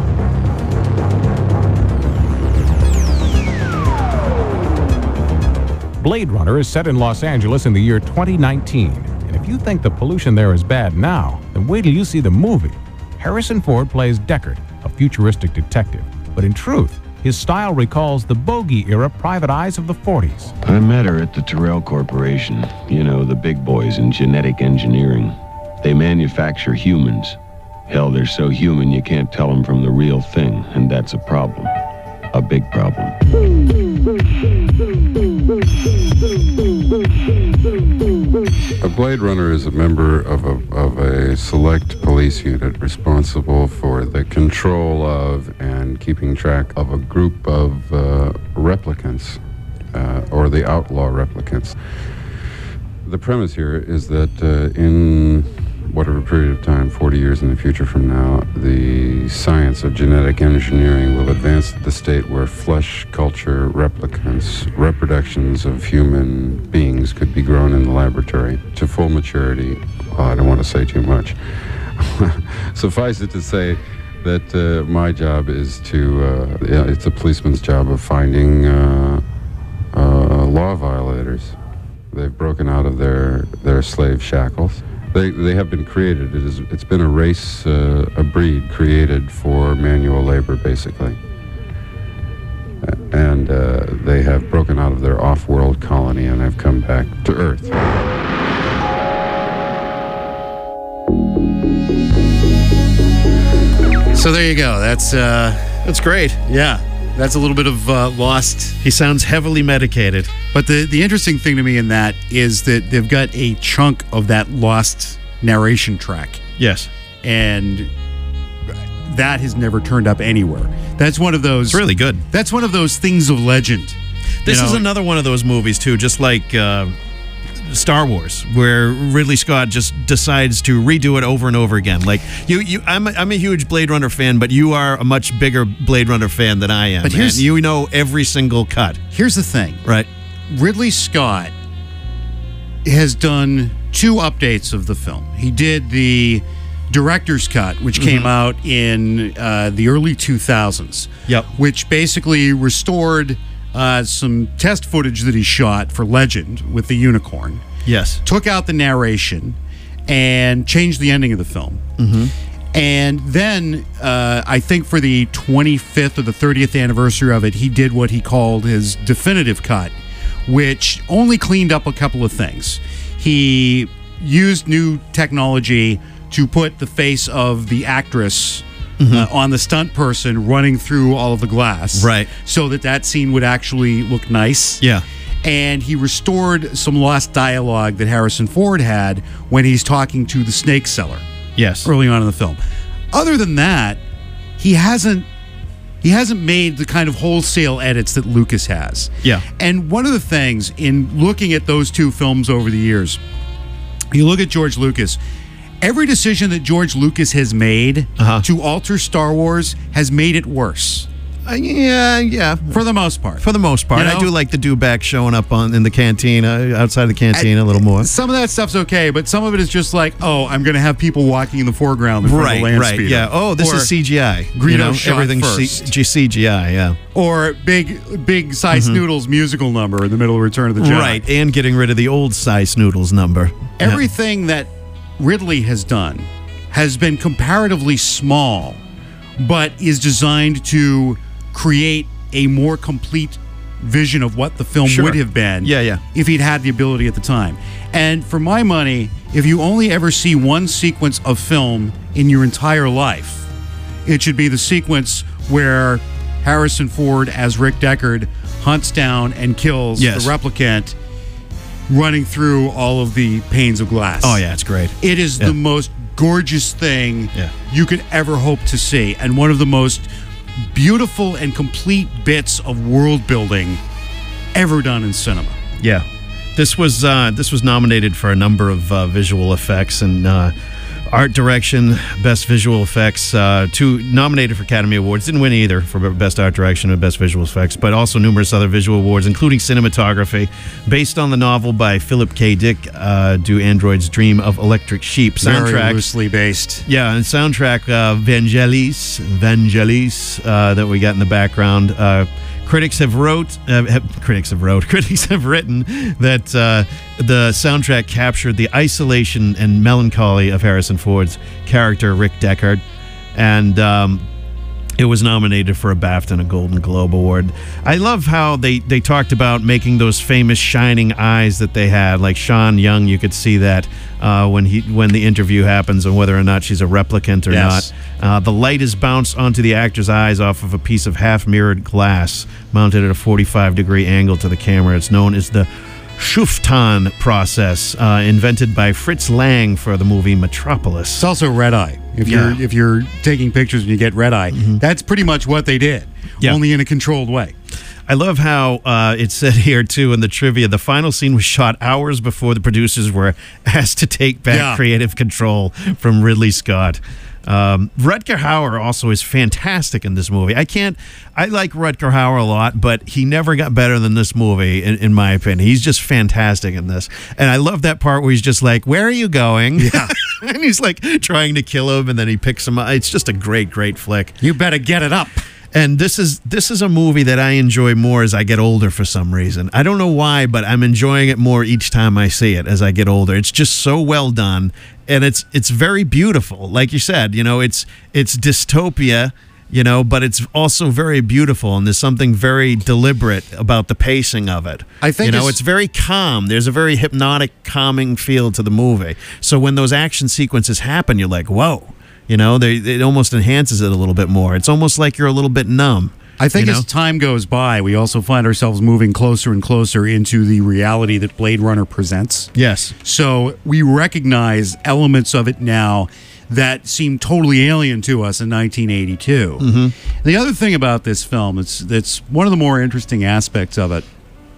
Blade Runner is set in Los Angeles in the year twenty nineteen. And if you think the pollution there is bad now, then wait till you see the movie. Harrison Ford plays Deckard, a futuristic detective. But in truth, his style recalls the bogey-era private eyes of the forties. I met her at the Tyrell Corporation. You know, the big boys in genetic engineering. They manufacture humans. Hell, they're so human you can't tell them from the real thing, and that's a problem. A big problem. A Blade Runner is a member of a, of a select police unit responsible for the control of and keeping track of a group of uh, replicants, uh, or the outlaw replicants. The premise here is that uh, in whatever period of time, forty years in the future from now, the science of genetic engineering will advance to the state where flesh culture replicants, reproductions of human beings, could be grown in the laboratory to full maturity. Well, I don't want to say too much. Suffice it to say that uh, my job is to, uh, yeah, it's a policeman's job of finding uh, uh, law violators. They've broken out of their, their slave shackles. They, they have been created. It is, it's been a race, uh, a breed created for manual labor, basically. And uh, they have broken out of their off-world colony and have come back to Earth. So there you go. That's uh, that's great. Yeah, that's a little bit of uh, Lost. He sounds heavily medicated. But the, the interesting thing to me in that is that they've got a chunk of that Lost narration track. Yes. And that has never turned up anywhere. That's one of those... It's really good. That's one of those things of legend. This you know? is another one of those movies, too, just like uh, Star Wars, where Ridley Scott just decides to redo it over and over again. Like, you, you, I'm, a, I'm a huge Blade Runner fan, but you are a much bigger Blade Runner fan than I am. But here's, and you know every single cut. Here's the thing. Right. Ridley Scott has done two updates of the film. He did the director's cut, which mm-hmm. came out in uh, the early two thousands. Yep. Which basically restored uh, some test footage that he shot for Legend with the unicorn. Yes. Took out the narration and changed the ending of the film. Mm-hmm. And then, uh, I think for the twenty-fifth or the thirtieth anniversary of it, he did what he called his definitive cut, which only cleaned up a couple of things. He used new technology to put the face of the actress mm-hmm. uh, on the stunt person running through all of the glass. Right. So that that scene would actually look nice. Yeah. And he restored some lost dialogue that Harrison Ford had when he's talking to the snake seller. Yes. Early on in the film. Other than that, he hasn't he hasn't made the kind of wholesale edits that Lucas has. Yeah. And one of the things in looking at those two films over the years, you look at George Lucas, every decision that George Lucas has made uh-huh. to alter Star Wars has made it worse. Uh, yeah, yeah. For the most part. For the most part. You know? I do like the Dewback showing up on in the cantina, outside the cantina I, a little more. Some of that stuff's okay, but some of it is just like, oh, I'm going to have people walking in the foreground in front right, of a land right, speeder. Yeah. Oh, this or is C G I. Greedo you know, shot everything's first. C- C G I, yeah. Or big, big Cy Mm-hmm. Snoodles musical number in the middle of Return of the Jedi. Right, and getting rid of the old Cy Snoodles number. Everything yeah. that Ridley has done has been comparatively small, but is designed to create a more complete vision of what the film sure. would have been yeah, yeah. if he'd had the ability at the time. And for my money, if you only ever see one sequence of film in your entire life, it should be the sequence where Harrison Ford as Rick Deckard hunts down and kills yes. the replicant running through all of the panes of glass. Oh, yeah, it's great. It is yeah. the most gorgeous thing yeah. you could ever hope to see, and one of the most beautiful and complete bits of world building ever done in cinema. Yeah, this was uh, this was nominated for a number of uh, visual effects and uh, Art direction, best visual effects, uh, two nominated for Academy Awards. Didn't win either for best art direction and best visual effects, but also numerous other visual awards, including cinematography. Based on the novel by Philip K. Dick, uh, Do Androids Dream of Electric Sheep? Soundtrack, very loosely based. Yeah, and soundtrack uh, Vangelis, Vangelis uh, that we got in the background. Uh, Critics have wrote, uh, have, critics have wrote, critics have written that uh, the soundtrack captured the isolation and melancholy of Harrison Ford's character, Rick Deckard, and um, it was nominated for a BAFTA and a Golden Globe Award. I love how they, they talked about making those famous shining eyes that they had. Like Sean Young, you could see that uh, when he when the interview happens and whether or not she's a replicant or Yes. not. Uh, the light is bounced onto the actor's eyes off of a piece of half-mirrored glass mounted at a forty-five degree angle to the camera. It's known as the Schuftan process, uh, invented by Fritz Lang for the movie Metropolis. It's also red eye. If Yeah. you're if you're taking pictures and you get red eye, that's pretty much what they did, Yeah. only in a controlled way. I love how uh, it said here, too, in the trivia, the final scene was shot hours before the producers were asked to take back Yeah. creative control from Ridley Scott. Um, Rutger Hauer also is fantastic in this movie. I can't, I like Rutger Hauer a lot, but he never got better than this movie, in, in my opinion. He's just fantastic in this. And I love that part where he's just like, where are you going? Yeah. And he's like trying to kill him, and then he picks him up. It's just a great, great flick. You better get it up. And this is this is a movie that I enjoy more as I get older for some reason. I don't know why, but I'm enjoying it more each time I see it as I get older. It's just so well done, and it's it's very beautiful. Like you said, you know, it's it's dystopia, you know, but it's also very beautiful, and there's something very deliberate about the pacing of it. I think you know, it's- it's very calm. There's a very hypnotic, calming feel to the movie. So when those action sequences happen, you're like, whoa. You know, they, it almost enhances it a little bit more. It's almost like you're a little bit numb. I think you know? as time goes by, we also find ourselves moving closer and closer into the reality that Blade Runner presents. Yes. So we recognize elements of it now that seem totally alien to us in nineteen eighty-two. Mm-hmm. The other thing about this film, it's, it's one of the more interesting aspects of it,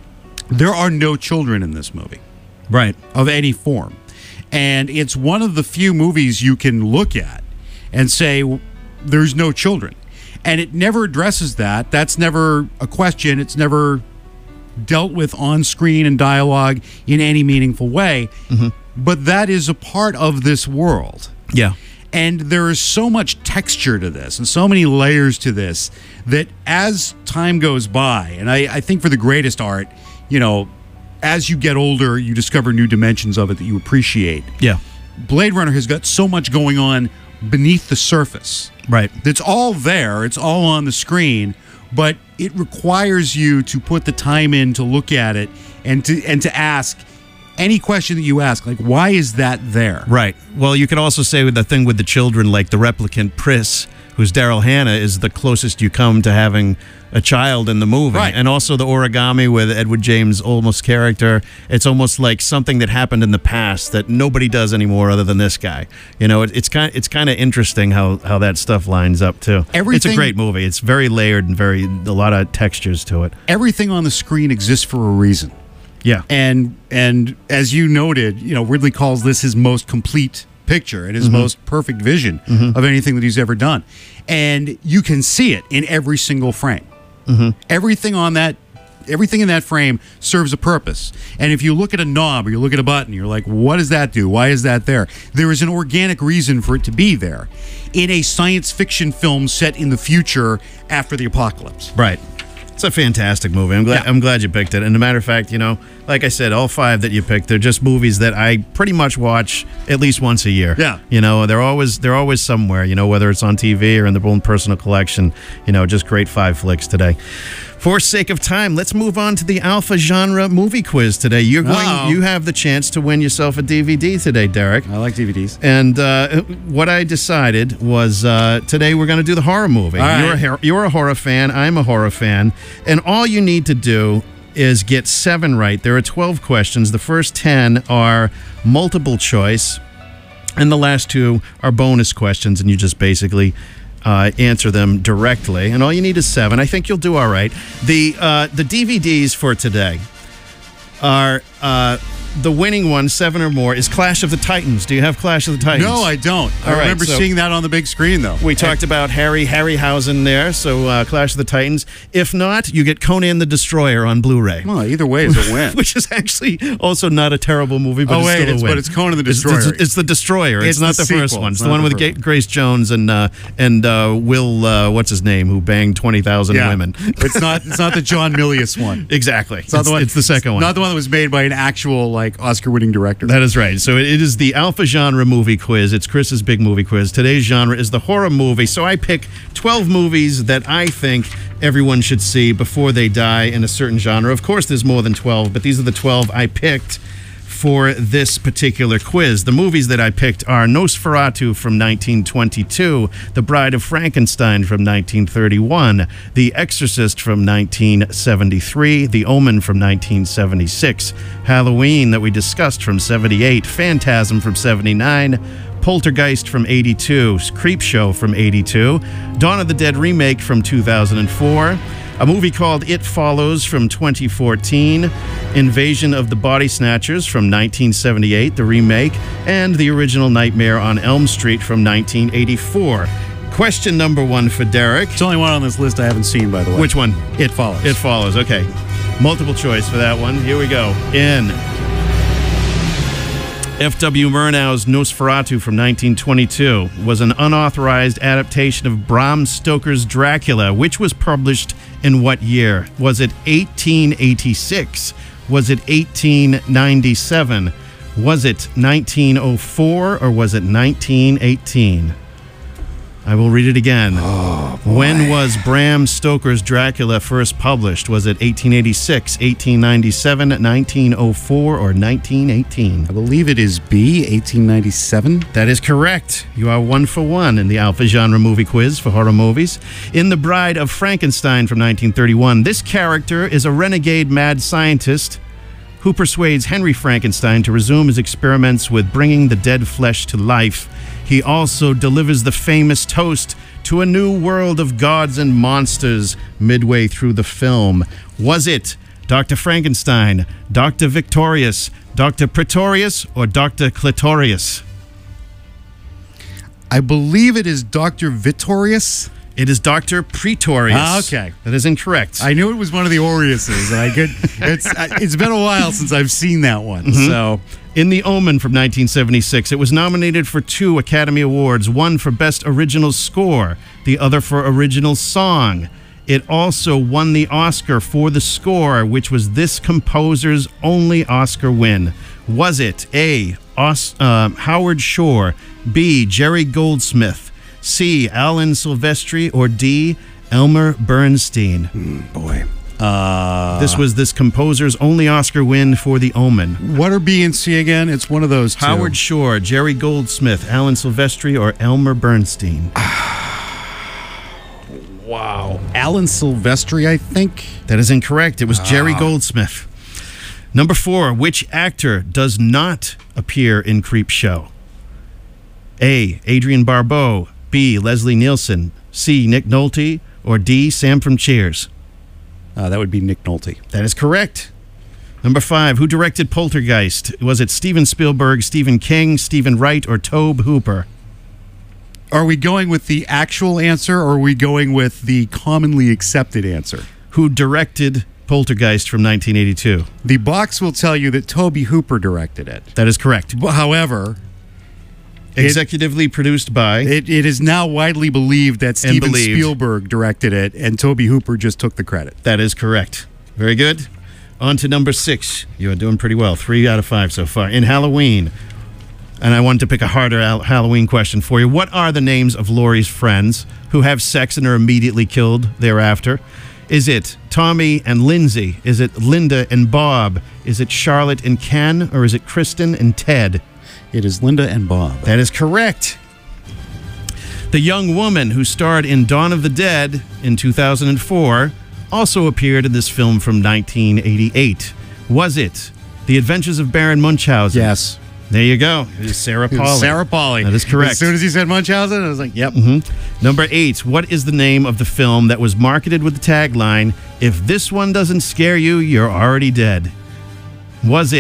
there are no children in this movie. Right. Of any form. And it's one of the few movies you can look at and say, there's no children. And it never addresses that. That's never a question. It's never dealt with on screen and dialogue in any meaningful way. Mm-hmm. But that is a part of this world. Yeah. And there is so much texture to this and so many layers to this that as time goes by, and I, I think for the greatest art, you know, as you get older, you discover new dimensions of it that you appreciate. Yeah. Blade Runner has got so much going on beneath the surface. Right. That's all there. It's all on the screen, but it requires you to put the time in to look at it and to and to ask any question that you ask, like, why is that there? Right. Well, you could also say with the thing with the children, like the replicant Pris, who's Daryl Hannah, is the closest you come to having a child in the movie. Right. And also the origami with Edward James Olmos' character. It's almost like something that happened in the past that nobody does anymore other than this guy. You know, it, it's kind it's kind of interesting how, how that stuff lines up, too. Everything- It's a great movie. It's very layered and very a lot of textures to it. Everything on the screen exists for a reason. Yeah. And and as you noted, you know, Ridley calls this his most complete picture and his Mm-hmm. most perfect vision Mhm. of anything that he's ever done. And you can see it in every single frame. Mm-hmm. Everything on that everything in that frame serves a purpose. And if you look at a knob or you look at a button, you're like, what does that do? Why is that there? There is an organic reason for it to be there in a science fiction film set in the future after the apocalypse. Right. It's a fantastic movie. I'm glad Yeah. I'm glad you picked it. And as a matter of fact, you know, like I said, all five that you picked, they're just movies that I pretty much watch at least once a year. Yeah. You know, they're always they're always somewhere, you know, whether it's on T V or in their own personal collection. You know, just great five flicks today. For sake of time, let's move on to the Alpha Genre movie quiz today. You're going Uh-oh. you have the chance to win yourself a D V D today, Derek. I like D V Ds. And uh, what I decided was uh, today we're going to do the horror movie. All right. You're, a, hor- you're a horror fan. I'm a horror fan. And all you need to do is get seven right. There are twelve questions. The first ten are multiple choice. And the last two are bonus questions. And you just basically uh, answer them directly. And all you need is seven. I think you'll do all right. The, uh, the D V Ds for today are... Uh, the winning one, seven or more, is Clash of the Titans. Do you have Clash of the Titans? No, I don't. I All right, remember so seeing that on the big screen, though. We talked about Harry Harryhausen there, so uh, Clash of the Titans. If not, you get Conan the Destroyer on Blu-ray. Well, either way is a win. Which is actually also not a terrible movie, but oh, it's wait, still a it's, win. but it's Conan the It's- Destroyer. It's, it's the Destroyer. It's, It's not the the, first sequel. one. It's It's the not one the with first Ga- Grace Jones and uh, and uh, Will, uh, what's his name, who banged twenty thousand Yeah. women. It's not. It's not the John Milius one. Exactly. It's not the one. It's the second one. Not the one that was made by an actual like Oscar-winning director. That is right. So it, it is the Alpha Genre Movie Quiz. It's Chris's big movie quiz. Today's genre is the horror movie. So I pick twelve movies that I think everyone should see before they die in a certain genre. Of course, there's more than twelve, but these are the twelve I picked for this particular quiz. The movies that I picked are Nosferatu from nineteen twenty-two, The Bride of Frankenstein from nineteen thirty-one, The Exorcist from nineteen seventy-three, The Omen from nineteen seventy-six, Halloween that we discussed from seventy-eight, Phantasm from seventy-nine, Poltergeist from eighty-two, Creepshow from eighty-two, Dawn of the Dead remake from two thousand four, a movie called It Follows from twenty fourteen, Invasion of the Body Snatchers from nineteen seventy-eight, the remake, and the original Nightmare on Elm Street from nineteen eighty-four. Question number one for Derek. It's the only one on this list I haven't seen, by the way. Which one? It Follows. It Follows, okay. Multiple choice for that one. Here we go. In F W Murnau's Nosferatu from nineteen twenty-two was an unauthorized adaptation of Bram Stoker's Dracula, which was published in what year? Was it eighteen eighty-six? Was it eighteen ninety-seven? Was it nineteen oh four or was it nineteen eighteen? I will read it again. Oh, when was Bram Stoker's Dracula first published? Was it eighteen eighty-six, eighteen ninety-seven, nineteen oh four, or nineteen eighteen? I believe it is B, eighteen ninety-seven. That is correct. You are one for one in the Alpha Genre Movie Quiz for horror movies. In The Bride of Frankenstein from nineteen thirty-one, this character is a renegade mad scientist who persuades Henry Frankenstein to resume his experiments with bringing the dead flesh to life. He also delivers the famous toast to a new world of gods and monsters midway through the film. Was it Doctor Frankenstein, Doctor Victorious, Doctor Pretorius, or Doctor Clitorius? I believe it is Doctor Vittorius. It is Doctor Pretorius. Ah, okay. That is incorrect. I knew it was one of the Aureuses, and I could. It's it's been a while since I've seen that one. Mm-hmm. So, in The Omen from nineteen seventy-six, it was nominated for two Academy Awards, one for Best Original Score, the other for Original Song. It also won the Oscar for the score, which was this composer's only Oscar win. Was it A, Os- uh, Howard Shore, B, Jerry Goldsmith, C, Alan Silvestri, or D, Elmer Bernstein? Mm, boy. Uh, this was this composer's only Oscar win for The Omen. What are B and C again? It's one of those two. Howard Shore, Jerry Goldsmith, Alan Silvestri, or Elmer Bernstein? Wow. Alan Silvestri, I think. That is incorrect. It was Ah. Jerry Goldsmith. Number four, which actor does not appear in Creepshow? A, Adrian Barbeau, B, Leslie Nielsen, C, Nick Nolte, or D, Sam from Cheers? Uh, that would be Nick Nolte. That is correct. Number five, who directed Poltergeist? Was it Steven Spielberg, Stephen King, Stephen Wright, or Tobe Hooper? Are we going with the actual answer, or are we going with the commonly accepted answer? Who directed Poltergeist from nineteen eighty-two? The box will tell you that Tobe Hooper directed it. That is correct. However, executively produced by... It, it is now widely believed that Steven believed. Spielberg directed it, and Tobe Hooper just took the credit. That is correct. Very good. On to number six. You are doing pretty well. Three out of five so far. In Halloween, and I wanted to pick a harder al- Halloween question for you. What are the names of Laurie's friends who have sex and are immediately killed thereafter? Is it Tommy and Lindsay? Is it Linda and Bob? Is it Charlotte and Ken? Or is it Kristen and Ted? It is Linda and Bob. That is correct. The young woman who starred in Dawn of the Dead in two thousand four also appeared in this film from nineteen eighty-eight. Was it The Adventures of Baron Munchausen? Yes. There you go. It is Sarah Polley. Sarah Polley. That is correct. As soon as he said Munchausen, I was like, yep. Mm-hmm. Number eight. What is the name of the film that was marketed with the tagline, "If this one doesn't scare you, you're already dead"? Was it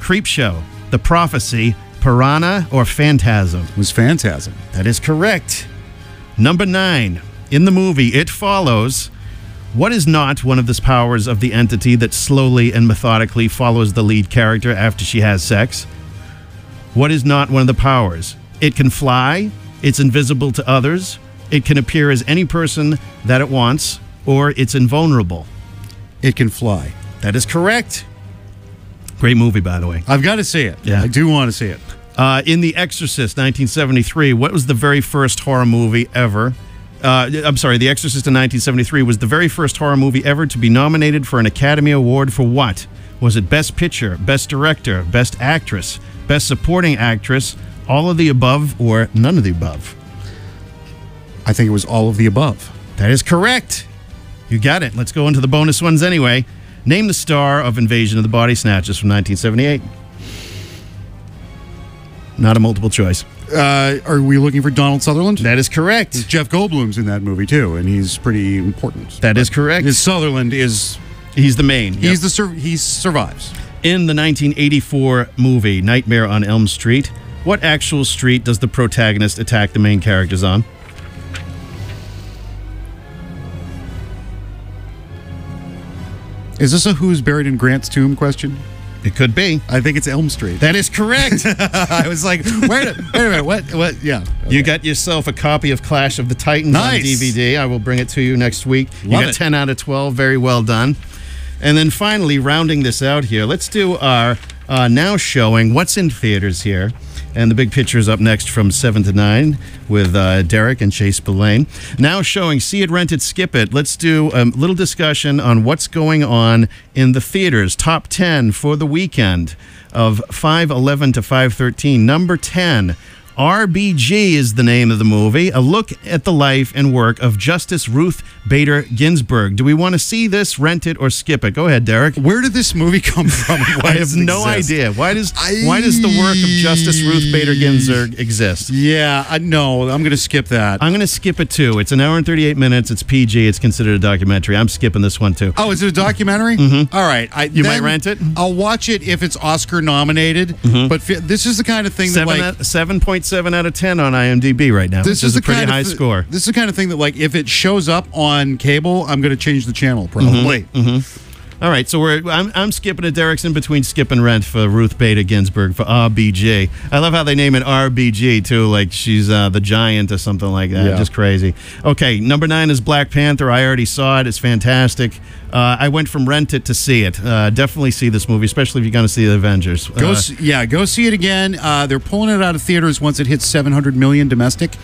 Creepshow, The Prophecy, Piranha, or Phantasm? It was Phantasm. That is correct. Number nine. In the movie It Follows, what is not one of the powers of the entity that slowly and methodically follows the lead character after she has sex? What is not one of the powers? It can fly, it's invisible to others, it can appear as any person that it wants, or it's invulnerable. It can fly. That is correct. Great movie, by the way. I've got to see it. Yeah. I do want to see it. Uh, in The Exorcist, nineteen seventy-three, what was the very first horror movie ever? Uh, I'm sorry, The Exorcist in nineteen seventy-three was the very first horror movie ever to be nominated for an Academy Award for what? Was it Best Picture, Best Director, Best Actress, Best Supporting Actress, all of the above, or none of the above? I think it was all of the above. That is correct. You got it. Let's go into the bonus ones anyway. Name the star of Invasion of the Body Snatchers from nineteen seventy-eight. Not a multiple choice. Uh, are we looking for Donald Sutherland? That is correct. Jeff Goldblum's in that movie too, and he's pretty important. That is correct. His Sutherland is he's the main. He's Yep. the sur- he survives. In the nineteen eighty-four movie Nightmare on Elm Street, what actual street does the protagonist attack the main characters on? Is this a who's buried in Grant's tomb question? It could be. I think it's Elm Street. That is correct. I was like, wait a, wait a minute, what? What? Yeah. Okay. You got yourself a copy of Clash of the Titans Nice. on D V D. I will bring it to you next week. You Love got it. ten out of twelve. Very well done. And then finally, rounding this out here, let's do our uh, now showing what's in theaters here. And the big picture is up next from seven to nine with uh, Derek and Chase Spillane. Now showing See It, Rent It, Skip It. Let's do a little discussion on what's going on in the theaters. Top ten for the weekend of five eleven to five thirteen. Number ten, R B G is the name of the movie. A look at the life and work of Justice Ruth Bader Ginsburg. Do we want to see this, rent it, or skip it? Go ahead, Derek. Where did this movie come from? I have no idea. Why does I... why does the work of Justice Ruth Bader Ginsburg exist? Yeah, I know. I'm going to skip that. I'm going to skip it too. It's an hour and thirty-eight minutes. It's P G. It's considered a documentary. I'm skipping this one too. Oh, is it a documentary? Mm-hmm. All right. I, you might rent it? I'll watch it if it's Oscar nominated. Mm-hmm. But fi- this is the kind of thing Seven that like seven point seven out of ten on IMDb right now. This which is, is a pretty kind high of th- score. This is the kind of thing that like if it shows up on cable, I'm going to change the channel probably. Mm-hmm. Mm-hmm. All right, so we're I'm, I'm skipping it. Derek's in between skip and rent for Ruth Bader Ginsburg for R B G. I love how they name it R B G too, like she's uh, the giant or something like that. Yeah. Just crazy. Okay, number nine is Black Panther. I already saw it. It's fantastic. Uh, I went from rent it to see it. Uh, definitely see this movie, especially if you're going to see the Avengers. Go, Uh, s- yeah, go see it again. Uh, they're pulling it out of theaters once it hits seven hundred million domestic.